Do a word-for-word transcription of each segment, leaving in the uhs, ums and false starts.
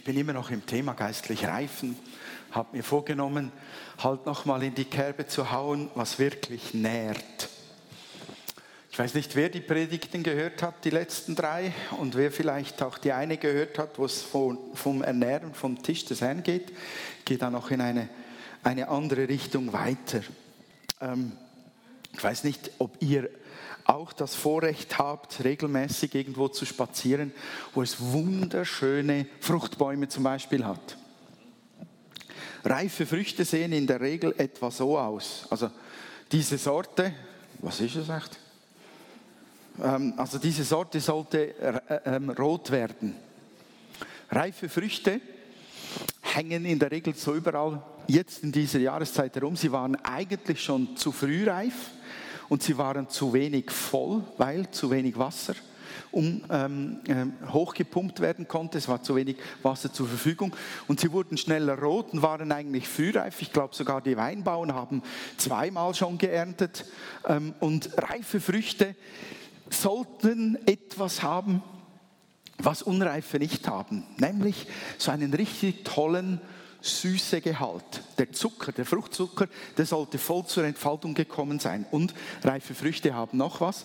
Ich bin immer noch im Thema geistlich reifen, habe mir vorgenommen, halt nochmal in die Kerbe zu hauen, was wirklich nährt. Ich weiß nicht, wer die Predigten gehört hat, die letzten drei, und wer vielleicht auch die eine gehört hat, wo es vom Ernähren, vom Tisch des Herrn geht, geht dann noch in eine, eine andere Richtung weiter. Ähm, ich weiß nicht, ob ihr auch das Vorrecht habt, regelmäßig irgendwo zu spazieren, wo es wunderschöne Fruchtbäume zum Beispiel hat. Reife Früchte sehen in der Regel etwa so aus. Also diese Sorte, was ist es echt? Ähm, also diese Sorte sollte äh, ähm, rot werden. Reife Früchte hängen in der Regel so überall jetzt in dieser Jahreszeit herum. Sie waren eigentlich schon zu früh reif. Und sie waren zu wenig voll, weil zu wenig Wasser um, ähm, äh, hochgepumpt werden konnte. Es war zu wenig Wasser zur Verfügung. Und sie wurden schneller rot und waren eigentlich frühreif. Ich glaube, sogar die Weinbauern haben zweimal schon geerntet. Ähm, und reife Früchte sollten etwas haben, was Unreife nicht haben. Nämlich so einen richtig tollen Süßegehalt. Der Zucker, der Fruchtzucker, der sollte voll zur Entfaltung gekommen sein. Und reife Früchte haben noch was.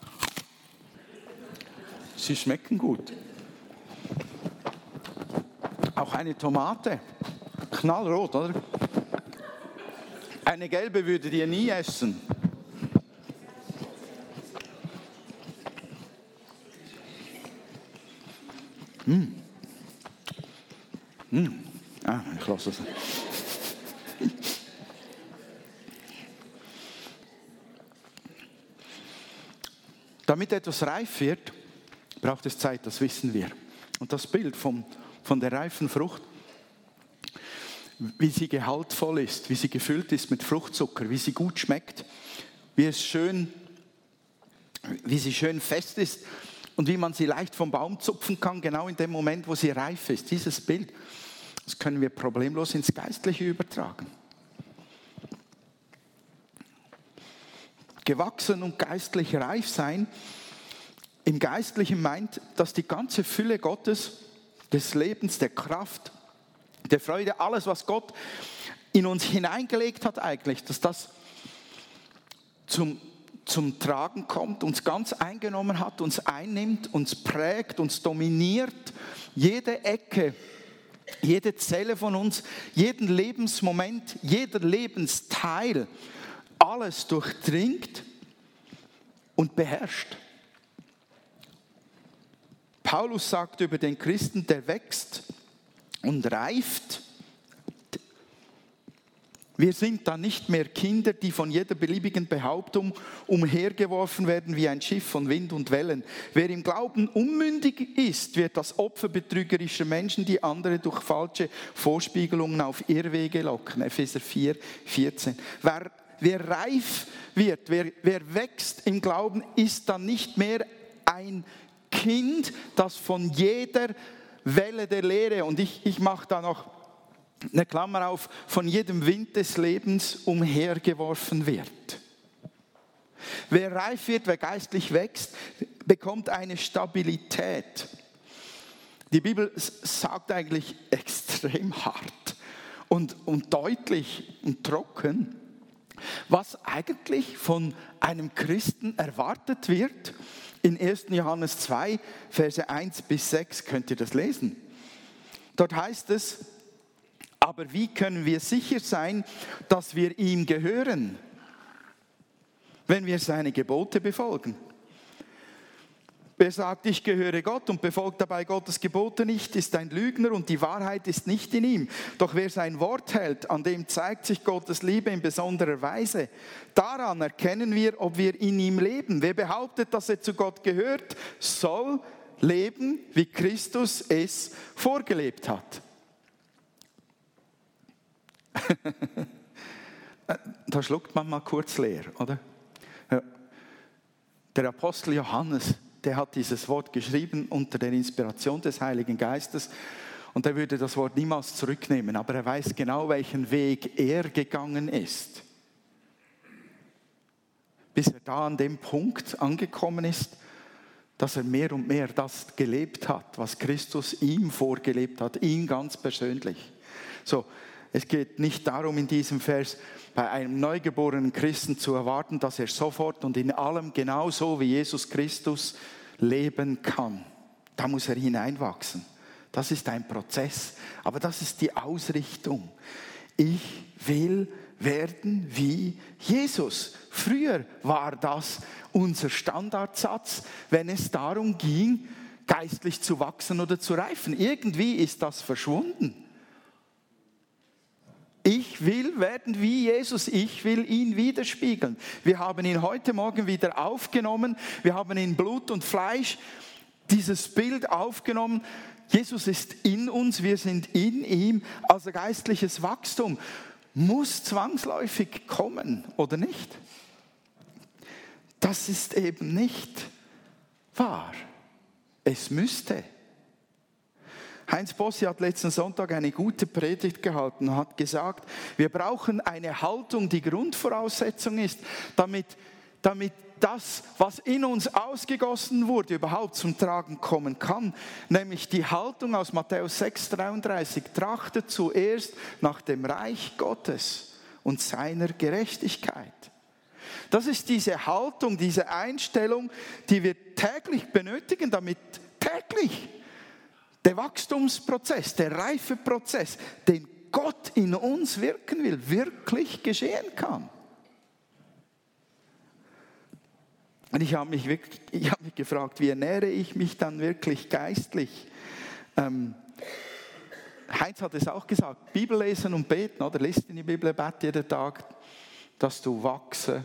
Sie schmecken gut. Auch eine Tomate, knallrot, oder? Eine gelbe würdet ihr nie essen. Mm. Mm. Ah, ich lasse es. Damit etwas reif wird, braucht es Zeit, das wissen wir. Und das Bild vom, von der reifen Frucht, wie sie gehaltvoll ist, wie sie gefüllt ist mit Fruchtzucker, wie sie gut schmeckt, wie es schön, wie sie schön fest ist und wie man sie leicht vom Baum zupfen kann, genau in dem Moment, wo sie reif ist. Dieses Bild, das können wir problemlos ins Geistliche übertragen. Gewachsen und geistlich reif sein, im Geistlichen meint, dass die ganze Fülle Gottes, des Lebens, der Kraft, der Freude, alles, was Gott in uns hineingelegt hat eigentlich, dass das zum, zum Tragen kommt, uns ganz eingenommen hat, uns einnimmt, uns prägt, uns dominiert, jede Ecke, jede Zelle von uns, jeden Lebensmoment, jeder Lebensteil, alles durchdringt und beherrscht. Paulus sagt über den Christen, der wächst und reift. Wir sind dann nicht mehr Kinder, die von jeder beliebigen Behauptung umhergeworfen werden wie ein Schiff von Wind und Wellen. Wer im Glauben unmündig ist, wird das Opfer betrügerischer Menschen, die andere durch falsche Vorspiegelungen auf Irrwege locken. Epheser vier, vierzehn. Wer, wer reif wird, wer, wer wächst im Glauben, ist dann nicht mehr ein Kind, das von jeder Welle der Lehre, und ich, ich mache da noch eine Klammer auf, von jedem Wind des Lebens umhergeworfen wird. Wer reif wird, wer geistlich wächst, bekommt eine Stabilität. Die Bibel sagt eigentlich extrem hart und, und deutlich und trocken, was eigentlich von einem Christen erwartet wird. In ersten Johannes zwei, Verse eins bis sechs könnt ihr das lesen. Dort heißt es: Aber wie können wir sicher sein, dass wir ihm gehören, wenn wir seine Gebote befolgen? Wer sagt, ich gehöre Gott und befolgt dabei Gottes Gebote nicht, ist ein Lügner und die Wahrheit ist nicht in ihm. Doch wer sein Wort hält, an dem zeigt sich Gottes Liebe in besonderer Weise. Daran erkennen wir, ob wir in ihm leben. Wer behauptet, dass er zu Gott gehört, soll leben, wie Christus es vorgelebt hat. Da schluckt man mal kurz leer, oder? Der Apostel Johannes, der hat dieses Wort geschrieben unter der Inspiration des Heiligen Geistes und er würde das Wort niemals zurücknehmen, aber er weiß genau, welchen Weg er gegangen ist, bis er da an dem Punkt angekommen ist, dass er mehr und mehr das gelebt hat, was Christus ihm vorgelebt hat, ihn ganz persönlich. So, es geht nicht darum, in diesem Vers bei einem neugeborenen Christen zu erwarten, dass er sofort und in allem genauso wie Jesus Christus leben kann. Da muss er hineinwachsen. Das ist ein Prozess, aber das ist die Ausrichtung. Ich will werden wie Jesus. Früher war das unser Standardsatz, wenn es darum ging, geistlich zu wachsen oder zu reifen. Irgendwie ist das verschwunden. Ich will werden wie Jesus, ich will ihn widerspiegeln. Wir haben ihn heute Morgen wieder aufgenommen, wir haben in Blut und Fleisch dieses Bild aufgenommen. Jesus ist in uns, wir sind in ihm. Also geistliches Wachstum muss zwangsläufig kommen, oder nicht? Das ist eben nicht wahr. Es müsste. Heinz Bossi hat letzten Sonntag eine gute Predigt gehalten und hat gesagt, wir brauchen eine Haltung, die Grundvoraussetzung ist, damit, damit das, was in uns ausgegossen wurde, überhaupt zum Tragen kommen kann. Nämlich die Haltung aus Matthäus sechs dreiunddreißig, trachtet zuerst nach dem Reich Gottes und seiner Gerechtigkeit. Das ist diese Haltung, diese Einstellung, die wir täglich benötigen, damit täglich der Wachstumsprozess, der Reifeprozess, den Gott in uns wirken will, wirklich geschehen kann. Und ich habe mich, wirklich, ich habe mich gefragt, wie ernähre ich mich dann wirklich geistlich? Ähm, Heinz hat es auch gesagt, Bibel lesen und beten, oder? Lies in die Bibel, bete jeden Tag, dass du wachsen.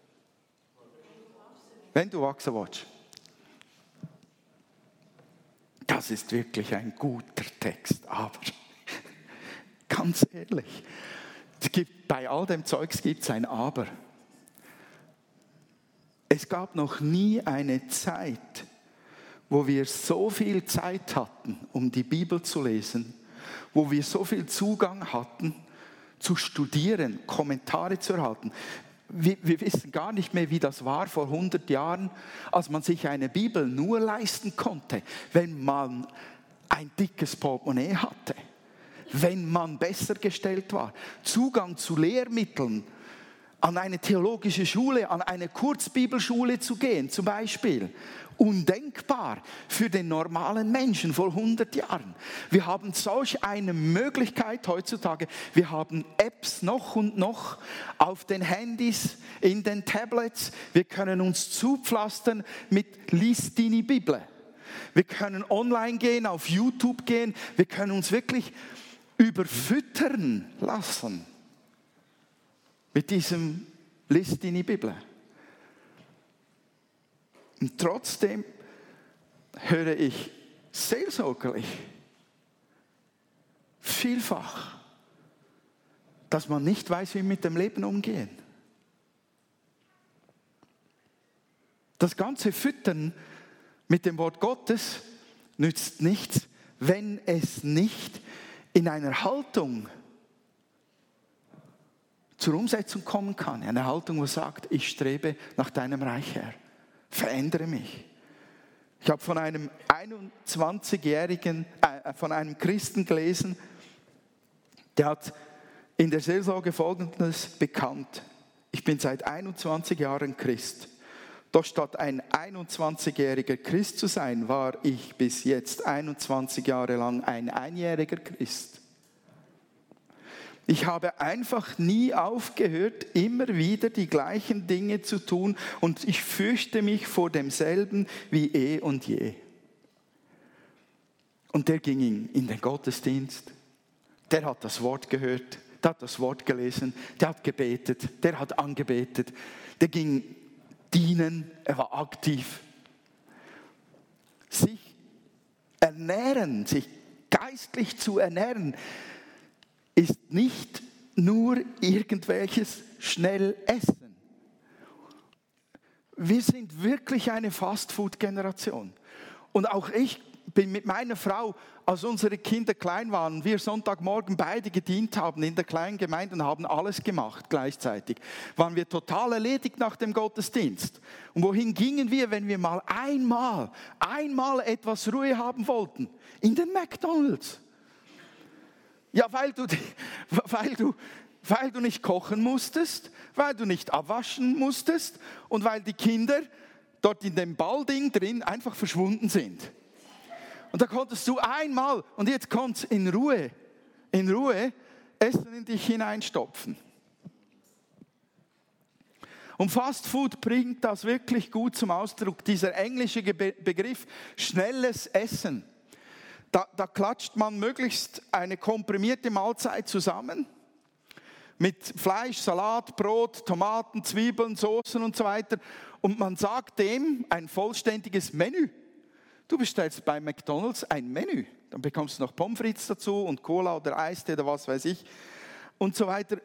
Wenn du wachsen willst. Das ist wirklich ein guter Text, aber ganz ehrlich, es gibt, bei all dem Zeugs gibt es ein Aber. Es gab noch nie eine Zeit, wo wir so viel Zeit hatten, um die Bibel zu lesen, wo wir so viel Zugang hatten, zu studieren, Kommentare zu erhalten. Wir, wir wissen gar nicht mehr, wie das war vor hundert Jahren, als man sich eine Bibel nur leisten konnte, wenn man ein dickes Portemonnaie hatte, wenn man besser gestellt war. Zugang zu Lehrmitteln, an eine theologische Schule, an eine Kurzbibelschule zu gehen, zum Beispiel. Undenkbar für den normalen Menschen vor hundert Jahren. Wir haben solch eine Möglichkeit heutzutage. Wir haben Apps noch und noch auf den Handys, in den Tablets. Wir können uns zupflastern mit Lies deine Bibel. Wir können online gehen, auf YouTube gehen. Wir können uns wirklich überfüttern lassen mit diesem Lies deine Bibel. Und trotzdem höre ich seelsorgerlich vielfach, dass man nicht weiß, wie mit dem Leben umgehen. Das ganze Füttern mit dem Wort Gottes nützt nichts, wenn es nicht in einer Haltung zur Umsetzung kommen kann. Eine Haltung, die sagt, ich strebe nach deinem Reich, Herr. Verändere mich. Ich habe von einem einundzwanzigjährigen, äh, von einem Christen gelesen, der hat in der Seelsorge Folgendes bekannt. Ich bin seit einundzwanzig Jahren Christ. Doch statt ein einundzwanzigjähriger Christ zu sein, war ich bis jetzt einundzwanzig Jahre lang ein einjähriger Christ. Ich habe einfach nie aufgehört, immer wieder die gleichen Dinge zu tun und ich fürchte mich vor demselben wie eh und je. Und der ging in den Gottesdienst, der hat das Wort gehört, der hat das Wort gelesen, der hat gebetet, der hat angebetet, der ging dienen, er war aktiv. Sich ernähren, sich geistlich zu ernähren, ist nicht nur irgendwelches Schnellessen. Wir sind wirklich eine Fastfood-Generation. Und auch ich bin mit meiner Frau, als unsere Kinder klein waren, wir Sonntagmorgen beide gedient haben in der kleinen Gemeinde und haben alles gemacht gleichzeitig, waren wir total erledigt nach dem Gottesdienst. Und wohin gingen wir, wenn wir mal einmal, einmal etwas Ruhe haben wollten? In den McDonald's. Ja, weil du, weil du, weil du nicht kochen musstest, weil du nicht abwaschen musstest und weil die Kinder dort in dem Ballding drin einfach verschwunden sind. Und da konntest du einmal, und jetzt konntest du in Ruhe, in Ruhe Essen in dich hineinstopfen. Und Fast Food bringt das wirklich gut zum Ausdruck, dieser englische Begriff schnelles Essen. Da, da klatscht man möglichst eine komprimierte Mahlzeit zusammen mit Fleisch, Salat, Brot, Tomaten, Zwiebeln, Soßen und so weiter. Und man sagt dem ein vollständiges Menü. Du bestellst bei McDonald's ein Menü. Dann bekommst du noch Pommes frites dazu und Cola oder Eistee oder was weiß ich und so weiter.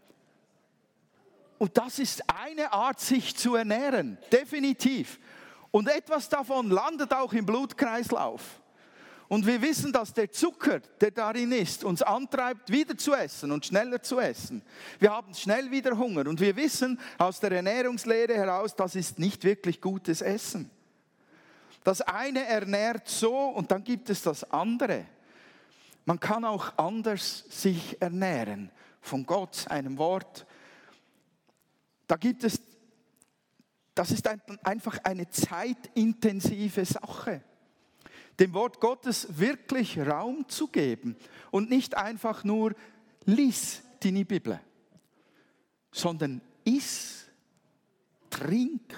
Und das ist eine Art, sich zu ernähren, definitiv. Und etwas davon landet auch im Blutkreislauf. Und wir wissen, dass der Zucker, der darin ist, uns antreibt, wieder zu essen und schneller zu essen. Wir haben schnell wieder Hunger. Und wir wissen aus der Ernährungslehre heraus, das ist nicht wirklich gutes Essen. Das eine ernährt so und dann gibt es das andere. Man kann auch anders sich ernähren. Von Gott, einem Wort. Da gibt es, das ist einfach eine zeitintensive Sache. Dem Wort Gottes wirklich Raum zu geben und nicht einfach nur lies die Bibel, sondern iss, trink,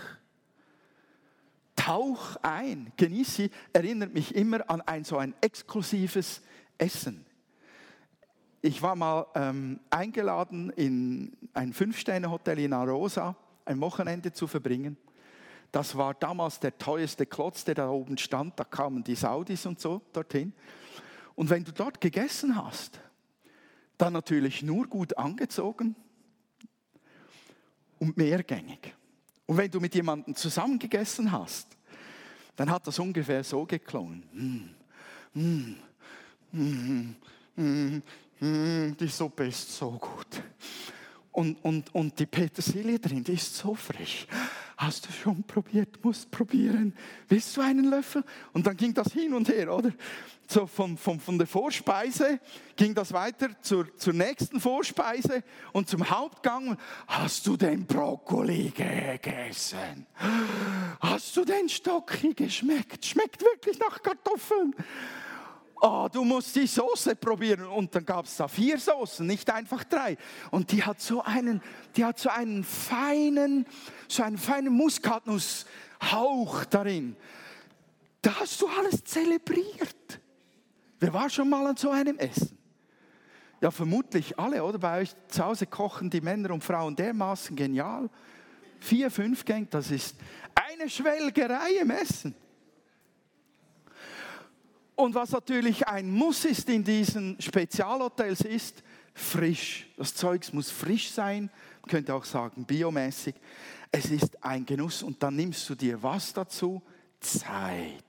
tauch ein, genieß sie, erinnert mich immer an ein so ein exklusives Essen. Ich war mal ähm, eingeladen, in ein Fünf-Sterne-Hotel in Arosa ein Wochenende zu verbringen. Das war damals der teuerste Klotz, der da oben stand. Da kamen die Saudis und so dorthin. Und wenn du dort gegessen hast, dann natürlich nur gut angezogen und mehrgängig. Und wenn du mit jemandem zusammen gegessen hast, dann hat das ungefähr so geklungen. Mm, mm, mm, mm, mm, die Suppe ist so gut. Und, und, und die Petersilie drin, die ist so frisch. Hast du schon probiert? Musst probieren. Willst du einen Löffel? Und dann ging das hin und her, oder? So von, von, von der Vorspeise ging das weiter zur, zur nächsten Vorspeise und zum Hauptgang. Hast du den Brokkoli gegessen? Hast du den Stocki geschmeckt? Schmeckt wirklich nach Kartoffeln. Oh, du musst die Soße probieren. Und dann gab es da vier Soßen, nicht einfach drei. Und die hat so einen, die hat so einen feinen, so einen feinen Muskatnusshauch darin. Da hast du alles zelebriert. Wer war schon mal an so einem Essen? Ja, vermutlich alle, oder? Bei euch zu Hause kochen die Männer und Frauen dermaßen genial. Vier, fünf Gänge, das ist eine Schwelgerei im Essen. Und was natürlich ein Muss ist in diesen Spezialhotels ist, frisch. Das Zeugs muss frisch sein, man könnte auch sagen biomäßig. Es ist ein Genuss und dann nimmst du dir was dazu? Zeit.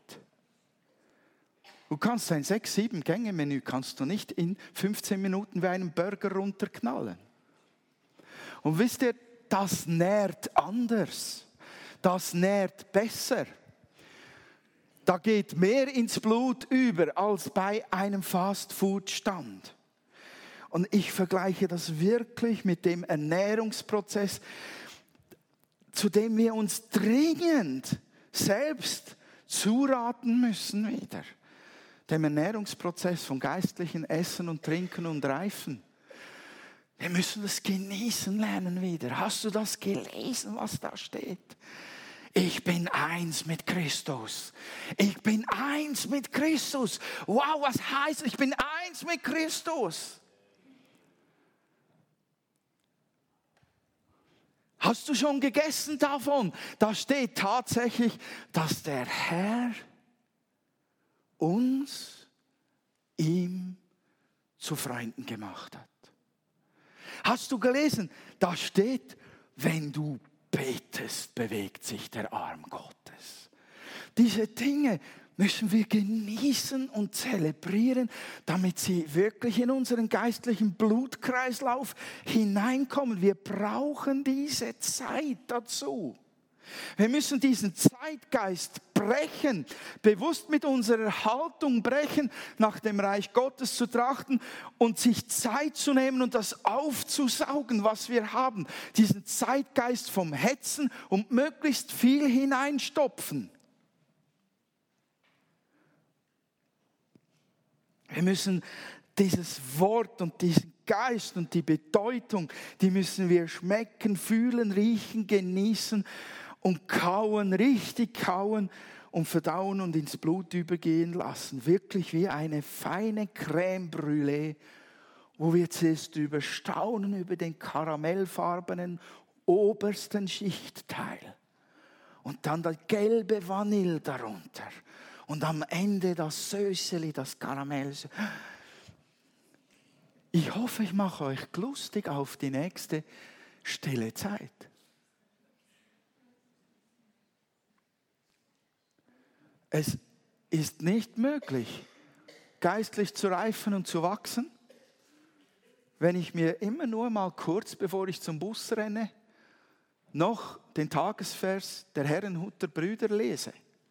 Du kannst ein sechs, sieben Gänge Menü kannst du nicht in fünfzehn Minuten wie einen Burger runterknallen. Und wisst ihr, das nährt anders. Das nährt besser. Da geht mehr ins Blut über als bei einem Fast-Food-Stand. Und ich vergleiche das wirklich mit dem Ernährungsprozess, zu dem wir uns dringend selbst zuraten müssen wieder. Dem Ernährungsprozess von geistlichen Essen und Trinken und Reifen. Wir müssen das genießen lernen wieder. Hast du das gelesen, was da steht? Ich bin eins mit Christus. Ich bin eins mit Christus. Wow, was heißt, ich bin eins mit Christus? Hast du schon gegessen davon? Da steht tatsächlich, dass der Herr uns ihm zu Freunden gemacht hat. Hast du gelesen? Da steht, wenn du betest, bewegt sich der Arm Gottes. Diese Dinge müssen wir genießen und zelebrieren, damit sie wirklich in unseren geistlichen Blutkreislauf hineinkommen. Wir brauchen diese Zeit dazu. Wir müssen diesen Zeitgeist brechen, bewusst mit unserer Haltung brechen, nach dem Reich Gottes zu trachten und sich Zeit zu nehmen und das aufzusaugen, was wir haben. Diesen Zeitgeist vom Hetzen und möglichst viel hineinstopfen. Wir müssen dieses Wort und diesen Geist und die Bedeutung, die müssen wir schmecken, fühlen, riechen, genießen und kauen, richtig kauen und verdauen und ins Blut übergehen lassen. Wirklich wie eine feine Crème Brûlée, wo wir zuerst überstaunen über den karamellfarbenen obersten Schichtteil und dann das gelbe Vanille darunter und am Ende das Söseli, das Karamell. Ich hoffe, ich mache euch lustig auf die nächste stille Zeit. Es ist nicht möglich, geistlich zu reifen und zu wachsen, wenn ich mir immer nur mal kurz, bevor ich zum Bus renne, noch den Tagesvers der Herrenhuter Brüder lese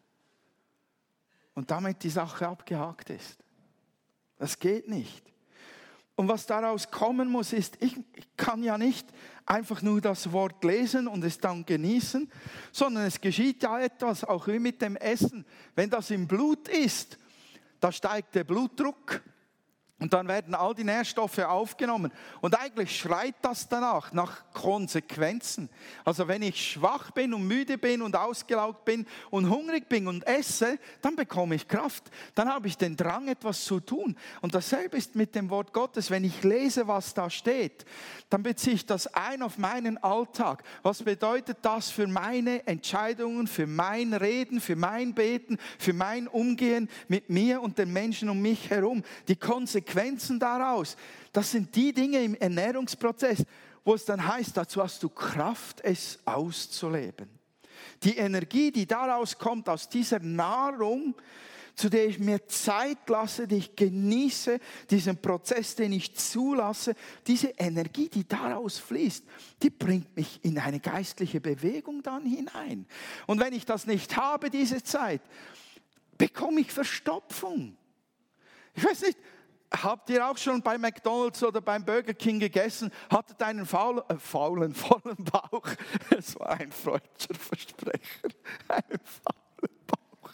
und damit die Sache abgehakt ist. Das geht nicht. Und was daraus kommen muss, ist, ich kann ja nicht einfach nur das Wort lesen und es dann genießen, sondern es geschieht ja etwas, auch wie mit dem Essen. Wenn das im Blut ist, da steigt der Blutdruck und dann werden all die Nährstoffe aufgenommen. Und eigentlich schreit das danach, nach Konsequenzen. Also wenn ich schwach bin und müde bin und ausgelaugt bin und hungrig bin und esse, dann bekomme ich Kraft. Dann habe ich den Drang, etwas zu tun. Und dasselbe ist mit dem Wort Gottes. Wenn ich lese, was da steht, dann beziehe ich das ein auf meinen Alltag. Was bedeutet das für meine Entscheidungen, für mein Reden, für mein Beten, für mein Umgehen mit mir und den Menschen um mich herum? Die Konsequenzen Konsequenzen daraus, das sind die Dinge im Ernährungsprozess, wo es dann heißt, dazu hast du Kraft, es auszuleben. Die Energie, die daraus kommt, aus dieser Nahrung, zu der ich mir Zeit lasse, die ich genieße, diesen Prozess, den ich zulasse, diese Energie, die daraus fließt, die bringt mich in eine geistliche Bewegung dann hinein. Und wenn ich das nicht habe, diese Zeit, bekomme ich Verstopfung. Ich weiß nicht, habt ihr auch schon bei McDonald's oder beim Burger King gegessen? Hattet einen faulen, äh, faulen, vollen Bauch? Es war ein freudscher Versprecher. Einen faulen Bauch.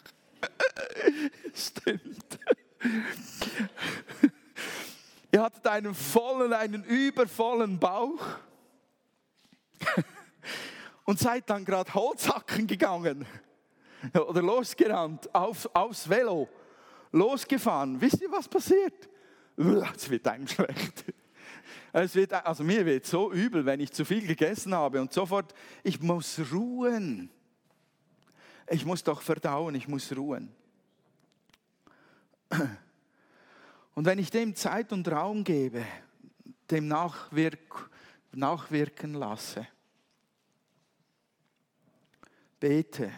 Stimmt. Ihr hattet einen vollen, einen übervollen Bauch und seid dann gerade Holzhacken gegangen oder losgerannt auf, aufs Velo, losgefahren. Wisst ihr, was passiert? Es wird einem schlecht. Es wird, also mir wird so übel, wenn ich zu viel gegessen habe und sofort, ich muss ruhen. Ich muss doch verdauen, ich muss ruhen. Und wenn ich dem Zeit und Raum gebe, dem nachwirk, nachwirken lasse, bete,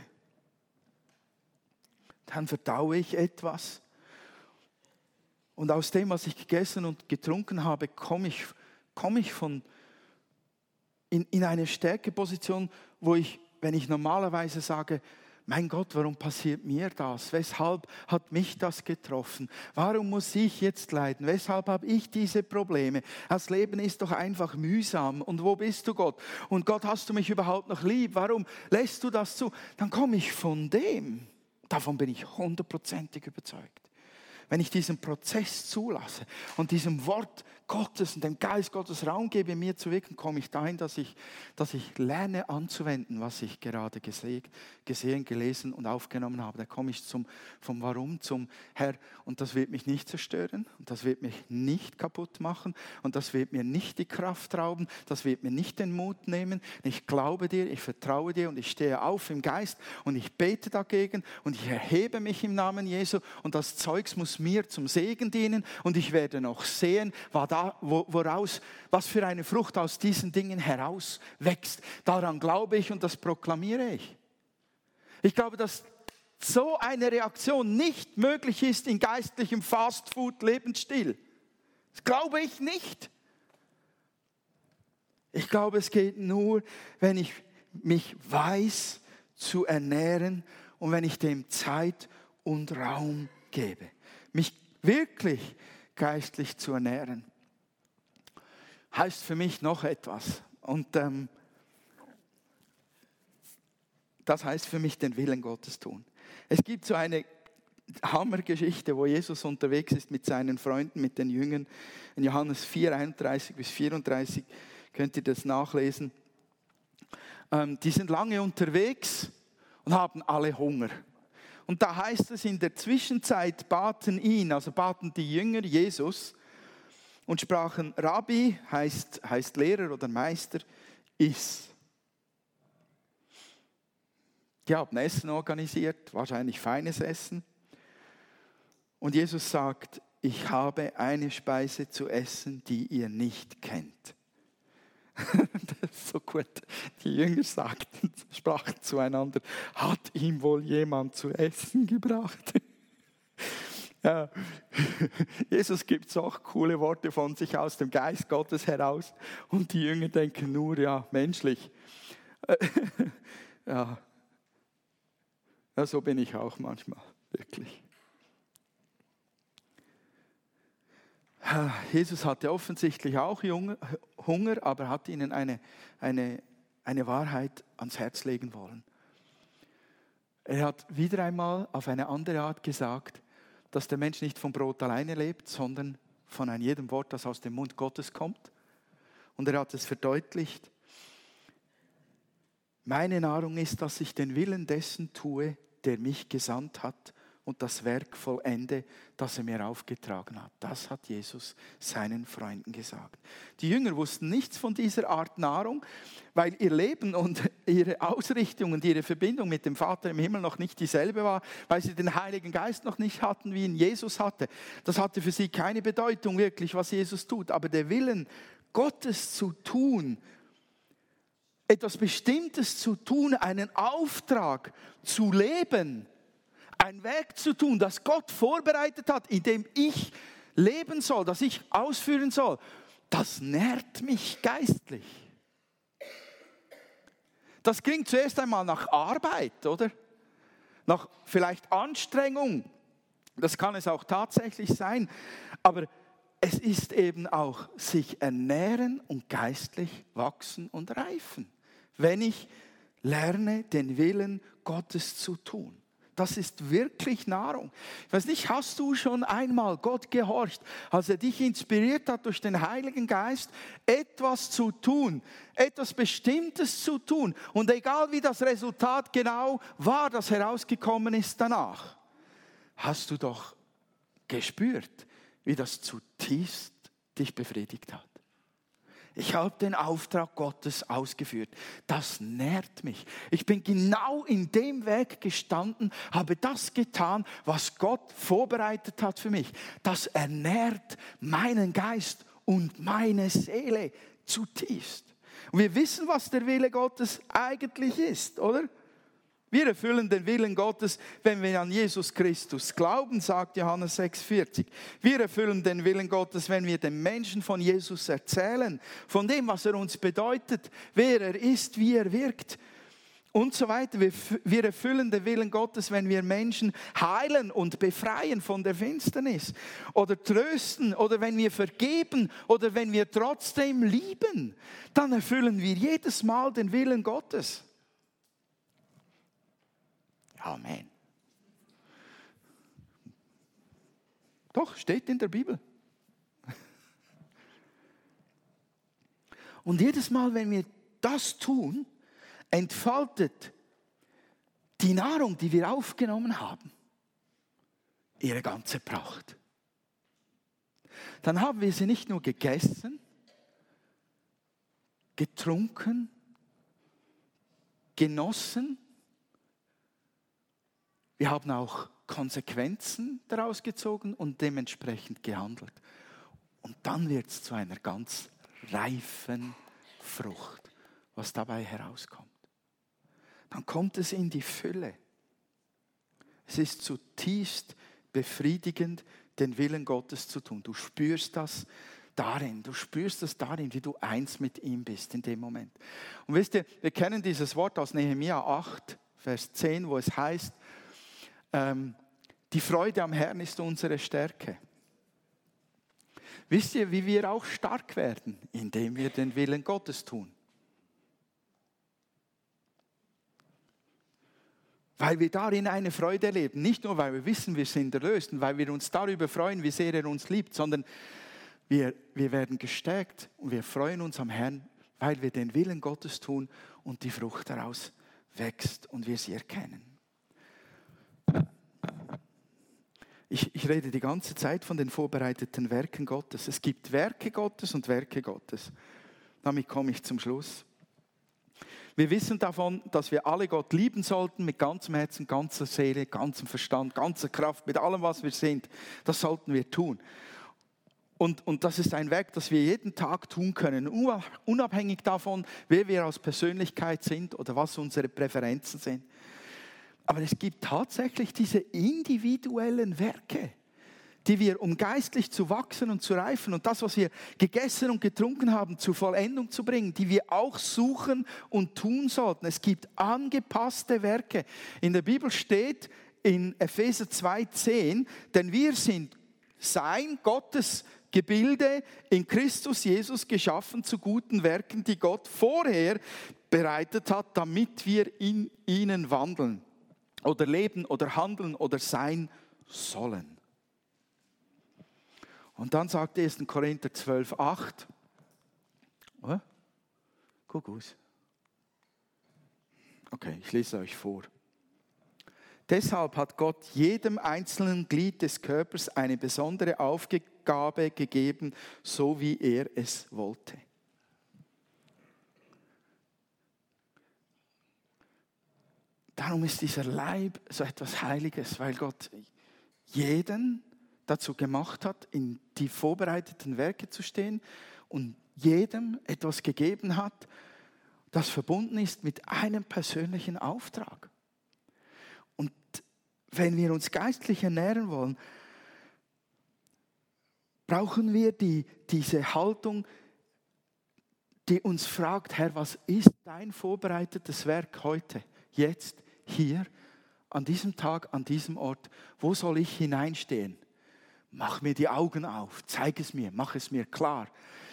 dann verdaue ich etwas. Und aus dem, was ich gegessen und getrunken habe, komme ich, komme ich von in, in eine Stärkeposition, wo ich, wenn ich normalerweise sage, mein Gott, warum passiert mir das? Weshalb hat mich das getroffen? Warum muss ich jetzt leiden? Weshalb habe ich diese Probleme? Das Leben ist doch einfach mühsam. Und wo bist du, Gott? Und Gott, hast du mich überhaupt noch lieb? Warum lässt du das zu? Dann komme ich von dem. Davon bin ich hundertprozentig überzeugt. Wenn ich diesen Prozess zulasse und diesem Wort Gottes und dem Geist Gottes Raum gebe, mir zu wirken, komme ich dahin, dass ich, dass ich lerne anzuwenden, was ich gerade gesehen, gesehen, gelesen und aufgenommen habe. Da komme ich zum, vom Warum zum Herr und das wird mich nicht zerstören und das wird mich nicht kaputt machen und das wird mir nicht die Kraft rauben, das wird mir nicht den Mut nehmen. Ich glaube dir, ich vertraue dir und ich stehe auf im Geist und ich bete dagegen und ich erhebe mich im Namen Jesu und das Zeugs muss mir zum Segen dienen und ich werde noch sehen, woraus, was für eine Frucht aus diesen Dingen heraus wächst. Daran glaube ich und das proklamiere ich. Ich glaube, dass so eine Reaktion nicht möglich ist in geistlichem Fastfood-Lebensstil. Das glaube ich nicht. Ich glaube, es geht nur, wenn ich mich weiß zu ernähren und wenn ich dem Zeit und Raum gebe. Mich wirklich geistlich zu ernähren. Heißt für mich noch etwas. Und ähm, das heißt für mich den Willen Gottes tun. Es gibt so eine Hammergeschichte, wo Jesus unterwegs ist mit seinen Freunden, mit den Jüngern. In Johannes vier, einunddreißig bis vierunddreißig könnt ihr das nachlesen. Ähm, die sind lange unterwegs und haben alle Hunger. Und da heißt es, in der Zwischenzeit baten ihn, also baten die Jünger Jesus und sprachen, Rabbi, heißt, heißt Lehrer oder Meister, iss. Die haben Essen organisiert, wahrscheinlich feines Essen. Und Jesus sagt, ich habe eine Speise zu essen, die ihr nicht kennt. Das ist so gut. Die Jünger sagten, sprachen zueinander, hat ihm wohl jemand zu essen gebracht? Ja. Jesus gibt so coole Worte von sich aus dem Geist Gottes heraus und die Jünger denken nur, ja, menschlich. Ja. Ja, so bin ich auch manchmal, wirklich. Jesus hatte offensichtlich auch Hunger, aber hat ihnen eine, eine, eine Wahrheit ans Herz legen wollen. Er hat wieder einmal auf eine andere Art gesagt, dass der Mensch nicht vom Brot alleine lebt, sondern von einem jedem Wort, das aus dem Mund Gottes kommt. Und er hat es verdeutlicht. Meine Nahrung ist, dass ich den Willen dessen tue, der mich gesandt hat und das Werk vollende, das er mir aufgetragen hat. Das hat Jesus seinen Freunden gesagt. Die Jünger wussten nichts von dieser Art Nahrung, weil ihr Leben und ihre Ausrichtung und ihre Verbindung mit dem Vater im Himmel noch nicht dieselbe war, weil sie den Heiligen Geist noch nicht hatten, wie ihn Jesus hatte. Das hatte für sie keine Bedeutung wirklich, was Jesus tut. Aber der Willen Gottes zu tun, etwas Bestimmtes zu tun, einen Auftrag zu leben, ein Werk zu tun, das Gott vorbereitet hat, in dem ich leben soll, das ich ausführen soll, das nährt mich geistlich. Das klingt zuerst einmal nach Arbeit, oder? Nach vielleicht Anstrengung. Das kann es auch tatsächlich sein. Aber es ist eben auch sich ernähren und geistlich wachsen und reifen, wenn ich lerne, den Willen Gottes zu tun. Das ist wirklich Nahrung. Ich weiß nicht, hast du schon einmal Gott gehorcht, als er dich inspiriert hat durch den Heiligen Geist, etwas zu tun, etwas Bestimmtes zu tun. Und egal wie das Resultat genau war, das herausgekommen ist danach, hast du doch gespürt, wie das zutiefst dich befriedigt hat. Ich habe den Auftrag Gottes ausgeführt. Das nährt mich. Ich bin genau in dem Weg gestanden, habe das getan, was Gott vorbereitet hat für mich. Das ernährt meinen Geist und meine Seele zutiefst. Und wir wissen, was der Wille Gottes eigentlich ist, oder? Wir erfüllen den Willen Gottes, wenn wir an Jesus Christus glauben, sagt Johannes sechs vierzig. Wir erfüllen den Willen Gottes, wenn wir den Menschen von Jesus erzählen, von dem, was er uns bedeutet, wer er ist, wie er wirkt und so weiter. Wir, wir erfüllen den Willen Gottes, wenn wir Menschen heilen und befreien von der Finsternis oder trösten oder wenn wir vergeben oder wenn wir trotzdem lieben. Dann erfüllen wir jedes Mal den Willen Gottes. Amen. Doch, steht in der Bibel. Und jedes Mal, wenn wir das tun, entfaltet die Nahrung, die wir aufgenommen haben, ihre ganze Pracht. Dann haben wir sie nicht nur gegessen, getrunken, genossen, wir haben auch Konsequenzen daraus gezogen und dementsprechend gehandelt. Und dann wird es zu einer ganz reifen Frucht, was dabei herauskommt. Dann kommt es in die Fülle. Es ist zutiefst befriedigend, den Willen Gottes zu tun. Du spürst das darin, du spürst das darin, wie du eins mit ihm bist in dem Moment. Und wisst ihr, wir kennen dieses Wort aus Nehemia acht, Vers zehn, wo es heißt, ähm, die Freude am Herrn ist unsere Stärke. Wisst ihr, wie wir auch stark werden? Indem wir den Willen Gottes tun. Weil wir darin eine Freude erleben. Nicht nur, weil wir wissen, wir sind erlöst und weil wir uns darüber freuen, wie sehr er uns liebt, sondern wir, wir werden gestärkt und wir freuen uns am Herrn, weil wir den Willen Gottes tun und die Frucht daraus wächst und wir sie erkennen. Ich, ich rede die ganze Zeit von den vorbereiteten Werken Gottes. Es gibt Werke Gottes und Werke Gottes. Damit komme ich zum Schluss. Wir wissen davon, dass wir alle Gott lieben sollten mit ganzem Herzen, ganzer Seele, ganzem Verstand, ganzer Kraft, mit allem, was wir sind. Das sollten wir tun. Und, und das ist ein Werk, das wir jeden Tag tun können, unabhängig davon, wer wir als Persönlichkeit sind oder was unsere Präferenzen sind. Aber es gibt tatsächlich diese individuellen Werke, die wir, um geistlich zu wachsen und zu reifen und das, was wir gegessen und getrunken haben, zur Vollendung zu bringen, die wir auch suchen und tun sollten. Es gibt angepasste Werke. In der Bibel steht in Epheser zwei zehn, denn wir sind sein, Gottes Gebilde in Christus Jesus geschaffen zu guten Werken, die Gott vorher bereitet hat, damit wir in ihnen wandeln oder leben oder handeln oder sein sollen. Und dann sagt erster Korinther zwölf acht, oh, guck aus. Okay, ich lese euch vor. Deshalb hat Gott jedem einzelnen Glied des Körpers eine besondere Aufgabe gegeben, so wie er es wollte. Darum ist dieser Leib so etwas Heiliges, weil Gott jeden dazu gemacht hat, in die vorbereiteten Werke zu stehen und jedem etwas gegeben hat, das verbunden ist mit einem persönlichen Auftrag. Und wenn wir uns geistlich ernähren wollen, brauchen wir die, diese Haltung, die uns fragt, Herr, was ist dein vorbereitetes Werk heute, jetzt, hier, an diesem Tag, an diesem Ort? Wo soll ich hineinstehen? Mach mir die Augen auf, zeig es mir, mach es mir klar.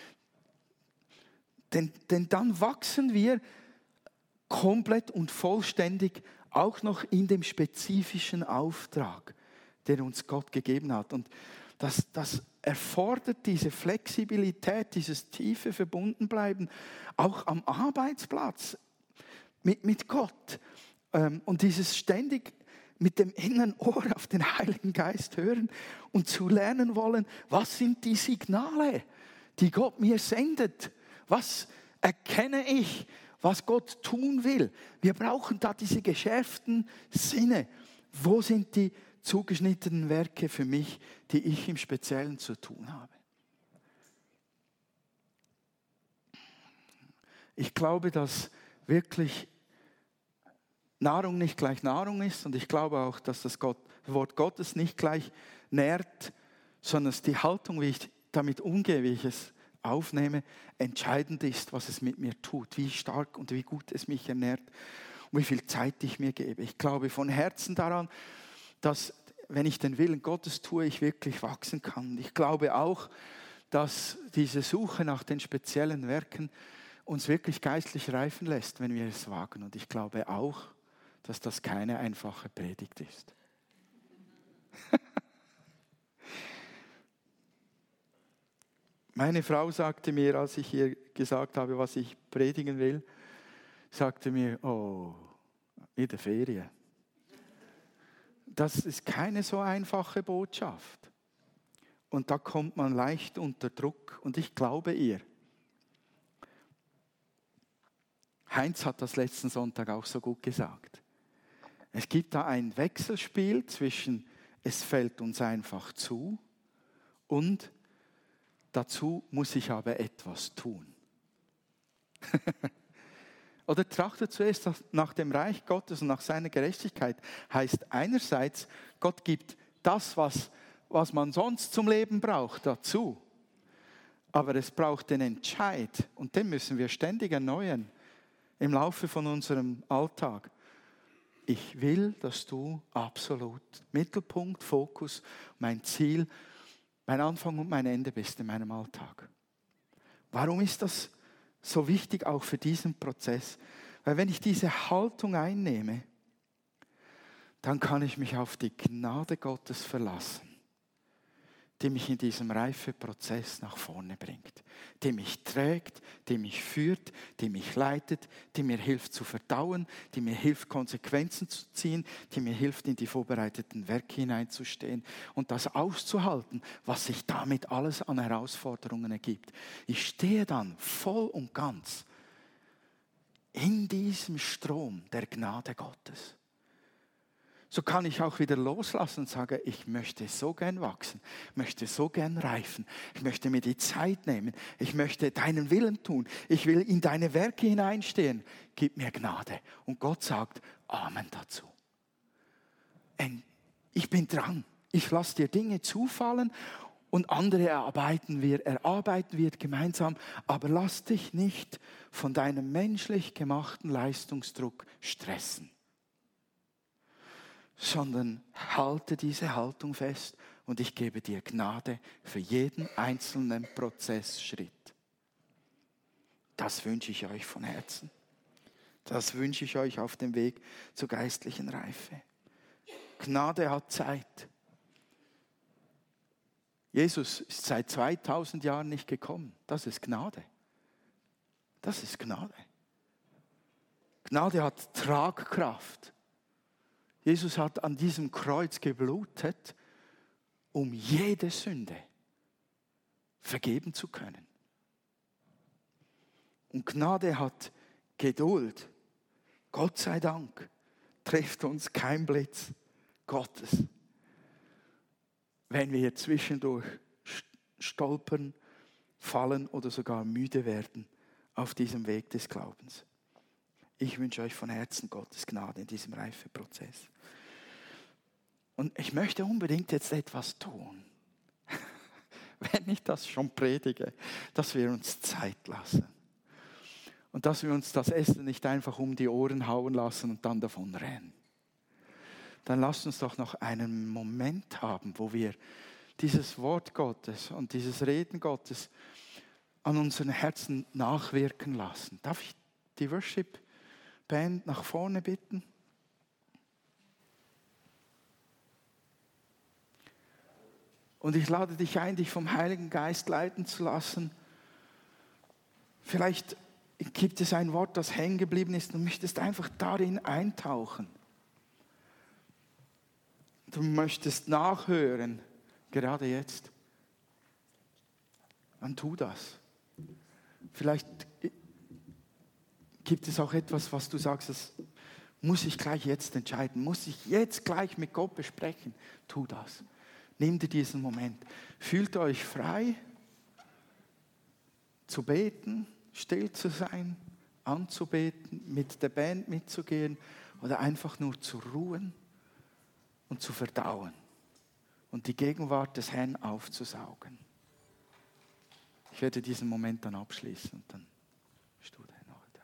Denn, denn dann wachsen wir komplett und vollständig auch noch in dem spezifischen Auftrag, den uns Gott gegeben hat. Und das, das erfordert diese Flexibilität, dieses tiefe Verbundenbleiben, auch am Arbeitsplatz mit, mit Gott. Und dieses ständig mit dem inneren Ohr auf den Heiligen Geist hören und zu lernen wollen, was sind die Signale, die Gott mir sendet? Was erkenne ich, was Gott tun will? Wir brauchen da diese geschärften Sinne. Wo sind die zugeschnittenen Werke für mich, die ich im Speziellen zu tun habe? Ich glaube, dass wirklich Nahrung nicht gleich Nahrung ist und ich glaube auch, dass das Gott, Wort Gottes nicht gleich nährt, sondern dass die Haltung, wie ich damit umgehe, wie ich es aufnehme, entscheidend ist, was es mit mir tut, wie stark und wie gut es mich ernährt und wie viel Zeit ich mir gebe. Ich glaube von Herzen daran, dass, wenn ich den Willen Gottes tue, ich wirklich wachsen kann. Ich glaube auch, dass diese Suche nach den speziellen Werken uns wirklich geistlich reifen lässt, wenn wir es wagen. Und ich glaube auch, dass das keine einfache Predigt ist. Meine Frau sagte mir, als ich ihr gesagt habe, was ich predigen will, sagte mir, oh, in der Ferien. Das ist keine so einfache Botschaft. Und da kommt man leicht unter Druck. Und ich glaube ihr. Heinz hat das letzten Sonntag auch so gut gesagt. Es gibt da ein Wechselspiel zwischen, es fällt uns einfach zu und dazu muss ich aber etwas tun. Oder trachtet zuerst nach dem Reich Gottes und nach seiner Gerechtigkeit. Heißt einerseits, Gott gibt das, was, was man sonst zum Leben braucht, dazu. Aber es braucht den Entscheid und den müssen wir ständig erneuern im Laufe von unserem Alltag. Ich will, dass du absolut Mittelpunkt, Fokus, mein Ziel, mein Anfang und mein Ende bist in meinem Alltag. Warum ist das so wichtig auch für diesen Prozess? Weil wenn ich diese Haltung einnehme, dann kann ich mich auf die Gnade Gottes verlassen, die mich in diesem Reifeprozess nach vorne bringt, die mich trägt, die mich führt, die mich leitet, die mir hilft zu verdauen, die mir hilft, Konsequenzen zu ziehen, die mir hilft, in die vorbereiteten Werke hineinzustehen und das auszuhalten, was sich damit alles an Herausforderungen ergibt. Ich stehe dann voll und ganz in diesem Strom der Gnade Gottes. So kann ich auch wieder loslassen und sagen, ich möchte so gern wachsen, möchte so gern reifen, ich möchte mir die Zeit nehmen, ich möchte deinen Willen tun, ich will in deine Werke hineinstehen, gib mir Gnade. Und Gott sagt Amen dazu. Ich bin dran, ich lasse dir Dinge zufallen und andere erarbeiten wir, erarbeiten wir gemeinsam, aber lass dich nicht von deinem menschlich gemachten Leistungsdruck stressen, sondern halte diese Haltung fest und ich gebe dir Gnade für jeden einzelnen Prozessschritt. Das wünsche ich euch von Herzen. Das wünsche ich euch auf dem Weg zur geistlichen Reife. Gnade hat Zeit. Jesus ist seit zweitausend Jahren nicht gekommen. Das ist Gnade. Das ist Gnade. Gnade hat Tragkraft. Jesus hat an diesem Kreuz geblutet, um jede Sünde vergeben zu können. Und Gnade hat Geduld. Gott sei Dank trifft uns kein Blitz Gottes, wenn wir zwischendurch stolpern, fallen oder sogar müde werden auf diesem Weg des Glaubens. Ich wünsche euch von Herzen Gottes Gnade in diesem Reifeprozess. Und ich möchte unbedingt jetzt etwas tun, wenn ich das schon predige, dass wir uns Zeit lassen. Und dass wir uns das Essen nicht einfach um die Ohren hauen lassen und dann davon rennen. Dann lasst uns doch noch einen Moment haben, wo wir dieses Wort Gottes und dieses Reden Gottes an unseren Herzen nachwirken lassen. Darf ich die Worship Band nach vorne bitten? Und ich lade dich ein, dich vom Heiligen Geist leiten zu lassen. Vielleicht gibt es ein Wort, das hängen geblieben ist und du möchtest einfach darin eintauchen. Du möchtest nachhören, gerade jetzt. Dann tu das. Vielleicht gibt es auch etwas, was du sagst, das muss ich gleich jetzt entscheiden, muss ich jetzt gleich mit Gott besprechen. Tu das. Nimm dir diesen Moment. Fühlt euch frei, zu beten, still zu sein, anzubeten, mit der Band mitzugehen oder einfach nur zu ruhen und zu verdauen und die Gegenwart des Herrn aufzusaugen. Ich werde diesen Moment dann abschließen und dann bist du da noch da.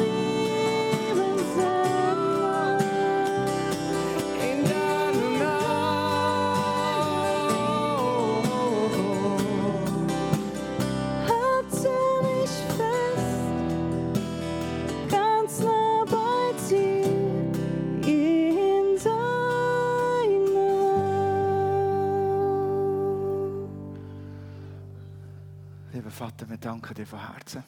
In deinem Namen. Halte mich fest, ganz nah bei dir, in deinem Namen. Lieber Vater, wir danken dir von Herzen,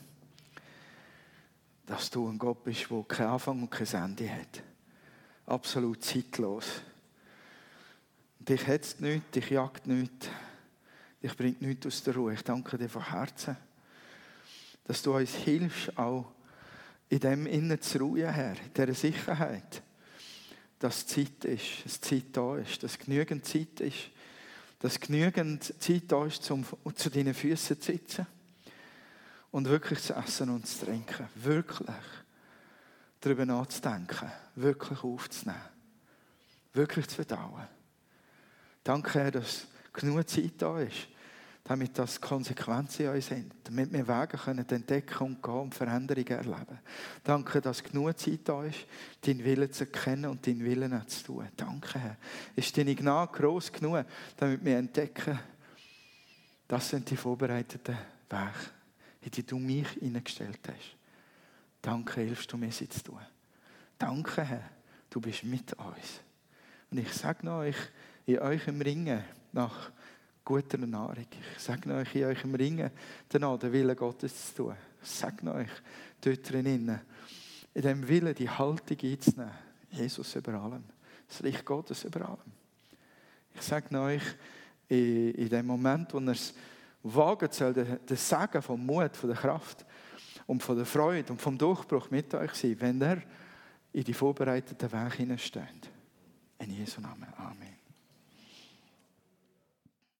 dass du ein Gott bist, der keinen Anfang und kein Ende hat. Absolut zeitlos. Dich hetzt nichts, dich jagt nichts, dich bringt nichts aus der Ruhe. Ich danke dir von Herzen, dass du uns hilfst, auch in dem Innen zu ruhen, Herr, in dieser Sicherheit, dass Zeit ist, dass Zeit da ist, dass genügend Zeit ist, dass genügend Zeit da ist, um zu deinen Füßen zu sitzen und wirklich zu essen und zu trinken. Wirklich darüber nachzudenken, wirklich aufzunehmen, wirklich zu verdauen. Danke, Herr, dass genug Zeit da ist, damit das Konsequenzen in uns sind, damit wir Wege können entdecken und gehen und Veränderungen erleben. Danke, dass genug Zeit da ist, deinen Willen zu erkennen und deinen Willen auch zu tun. Danke, Herr. Ist deine Gnade gross genug, damit wir entdecken, das sind die vorbereiteten Wege, in die du mich hineingestellt hast. Danke, hilfst du mir, sie zu tun. Danke, Herr, du bist mit uns. Und ich sage euch, in eurem Ringen nach guter Nahrung. Ich sage euch, in eurem Ringen danach den Willen Gottes zu tun. Ich sage euch, dort drinnen, in dem Willen die Haltung einzunehmen. Jesus über allem. Das Reich Gottes über allem. Ich sage euch, in, in dem Moment, wo er es wagen soll, der, der Segen vom Mut, von der Kraft und von der Freude und vom Durchbruch mit euch sein, wenn er in die vorbereiteten Wege hineinsteht. In Jesu Namen. Amen.